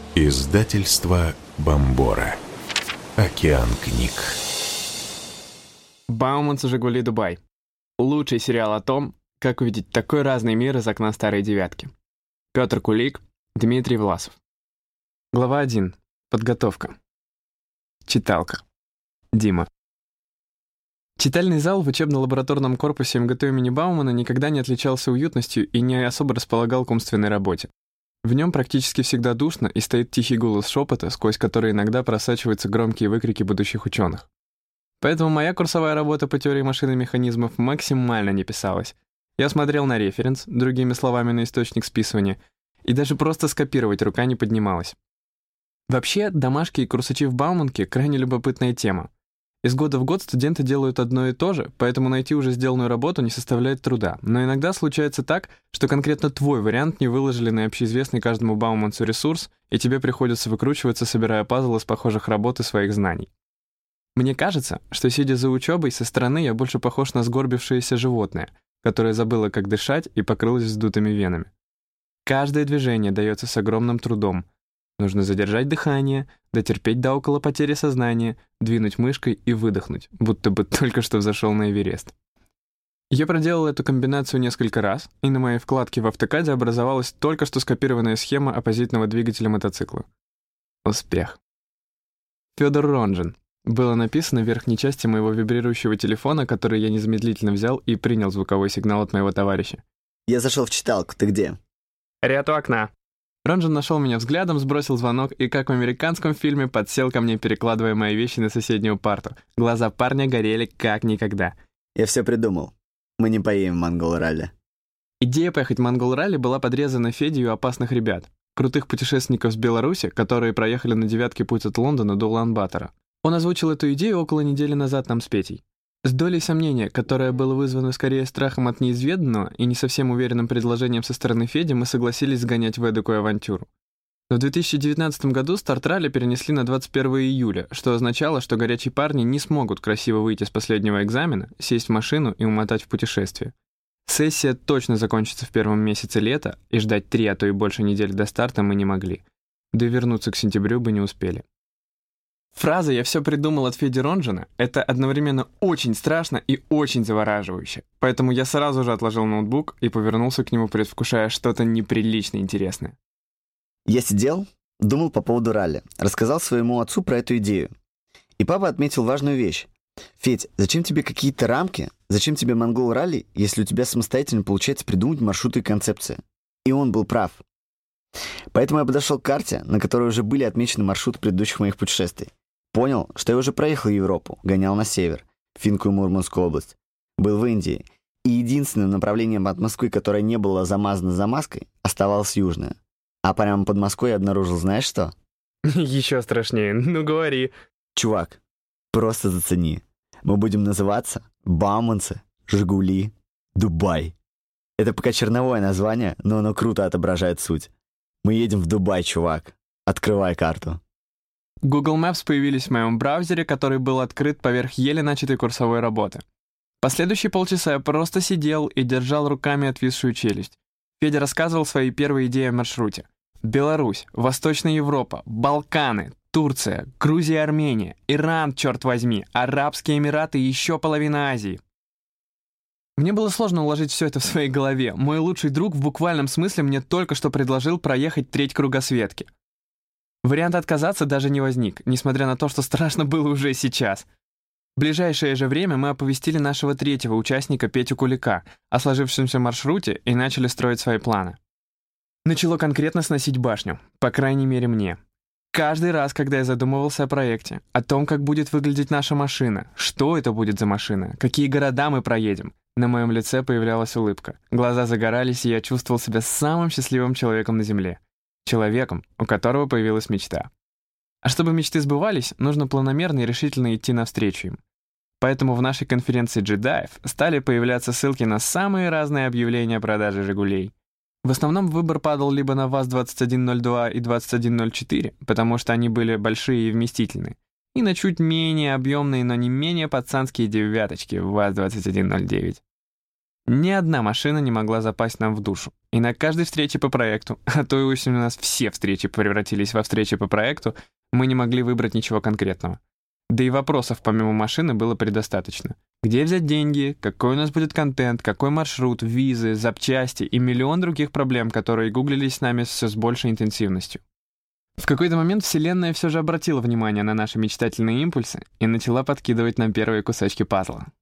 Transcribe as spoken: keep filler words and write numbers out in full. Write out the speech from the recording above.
Издательство Бомбора. Океан книг. Бауманцы «Жигули Дубай». Лучший сериал о том, как увидеть такой разный мир из окна старой девятки. Петр Кулик, Дмитрий Власов. Глава один. Подготовка. Читалка. Дима. Читальный зал в учебно-лабораторном корпусе МГТУ имени Баумана никогда не отличался уютностью и не особо располагал к умственной работе. В нем практически всегда душно и стоит тихий голос шепота, сквозь который иногда просачиваются громкие выкрики будущих ученых. Поэтому моя курсовая работа по теории машин и механизмов максимально не писалась. Я смотрел на референс, другими словами, на источник списывания, и даже просто скопировать рука не поднималась. Вообще, домашки и курсачи в Бауманке — крайне любопытная тема. Из года в год студенты делают одно и то же, поэтому найти уже сделанную работу не составляет труда. Но иногда случается так, что конкретно твой вариант не выложили на общеизвестный каждому бауманцу ресурс, и тебе приходится выкручиваться, собирая пазлы из похожих работ и своих знаний. Мне кажется, что, сидя за учебой, со стороны я больше похож на сгорбившееся животное, которое забыло, как дышать, и покрылось вздутыми венами. Каждое движение дается с огромным трудом. Нужно задержать дыхание, дотерпеть до около потери сознания, двинуть мышкой и выдохнуть, будто бы только что взошел на Эверест. Я проделал эту комбинацию несколько раз, и на моей вкладке в автокаде образовалась только что скопированная схема оппозитного двигателя мотоцикла. Успех. Федор Ронжин. Было написано в верхней части моего вибрирующего телефона, который я незамедлительно взял и принял звуковой сигнал от моего товарища. Я зашел в читалку, ты где? Ряд у окна. Ронжин нашел меня взглядом, сбросил звонок и, как в американском фильме, подсел ко мне, перекладывая мои вещи на соседнюю парту. Глаза парня горели как никогда. Я все придумал. Мы не поедем в Монгол-ралли. Идея поехать в Монгол-ралли была подрезана Федей у опасных ребят, крутых путешественников с Беларуси, которые проехали на девятке путь от Лондона до Улан-Батора. Он озвучил эту идею около недели назад нам с Петей. С долей сомнения, которое было вызвано скорее страхом от неизведанного и не совсем уверенным предложением со стороны Феди, мы согласились сгонять в эдакую авантюру. Но в две тысячи девятнадцатом году старт ралли перенесли на двадцать первое июля, что означало, что горячие парни не смогут красиво выйти с последнего экзамена, сесть в машину и умотать в путешествие. Сессия точно закончится в первом месяце лета, и ждать три, а то и больше недель до старта мы не могли. Да и вернуться к сентябрю бы не успели. Фраза «я все придумал» от Феди Ронжина — это одновременно очень страшно и очень завораживающе. Поэтому я сразу же отложил ноутбук и повернулся к нему, предвкушая что-то неприлично интересное. Я сидел, думал по поводу ралли, рассказал своему отцу про эту идею. И папа отметил важную вещь. «Федь, зачем тебе какие-то рамки? Зачем тебе монгол-ралли, если у тебя самостоятельно получается придумать маршруты и концепции?» И он был прав. Поэтому я подошел к карте, на которой уже были отмечены маршруты предыдущих моих путешествий. Понял, что я уже проехал Европу, гонял на север, в Финскую Мурманскую область, был в Индии, и единственным направлением от Москвы, которое не было замазано замазкой, оставалось южное. А прямо под Москвой я обнаружил, знаешь что? Еще страшнее, ну говори. Чувак, просто зацени. Мы будем называться Бауманцы, Жигули, Дубай. Это пока черновое название, но оно круто отображает суть. Мы едем в Дубай, чувак. Открывай карту. Google Maps появились в моем браузере, который был открыт поверх еле начатой курсовой работы. Последующие полчаса я просто сидел и держал руками отвисшую челюсть. Федя рассказывал свои первые идеи о маршруте. Беларусь, Восточная Европа, Балканы, Турция, Грузия, Армения, Иран, черт возьми, Арабские Эмираты и еще половина Азии. Мне было сложно уложить все это в своей голове. Мой лучший друг в буквальном смысле мне только что предложил проехать треть кругосветки. Вариант отказаться даже не возник, несмотря на то, что страшно было уже сейчас. В ближайшее же время мы оповестили нашего третьего участника Петю Кулика о сложившемся маршруте и начали строить свои планы. Начало конкретно сносить башню, по крайней мере мне. Каждый раз, когда я задумывался о проекте, о том, как будет выглядеть наша машина, что это будет за машина, какие города мы проедем, на моем лице появлялась улыбка. Глаза загорались, и я чувствовал себя самым счастливым человеком на Земле. Человеком, у которого появилась мечта. А чтобы мечты сбывались, нужно планомерно и решительно идти навстречу им. Поэтому в нашей конференции джедаев стали появляться ссылки на самые разные объявления о продаже «Жигулей». В основном выбор падал либо на ВАЗ двадцать один ноль два и двадцать один ноль четыре, потому что они были большие и вместительные, и на чуть менее объемные, но не менее пацанские девяточки ВАЗ двадцать один ноль девять. Ни одна машина не могла запасть нам в душу. И на каждой встрече по проекту, а то и осенью у нас все встречи превратились во встречи по проекту, мы не могли выбрать ничего конкретного. Да и вопросов помимо машины было предостаточно. Где взять деньги, какой у нас будет контент, какой маршрут, визы, запчасти и миллион других проблем, которые гуглились с нами все с большей интенсивностью. В какой-то момент Вселенная все же обратила внимание на наши мечтательные импульсы и начала подкидывать нам первые кусочки пазла.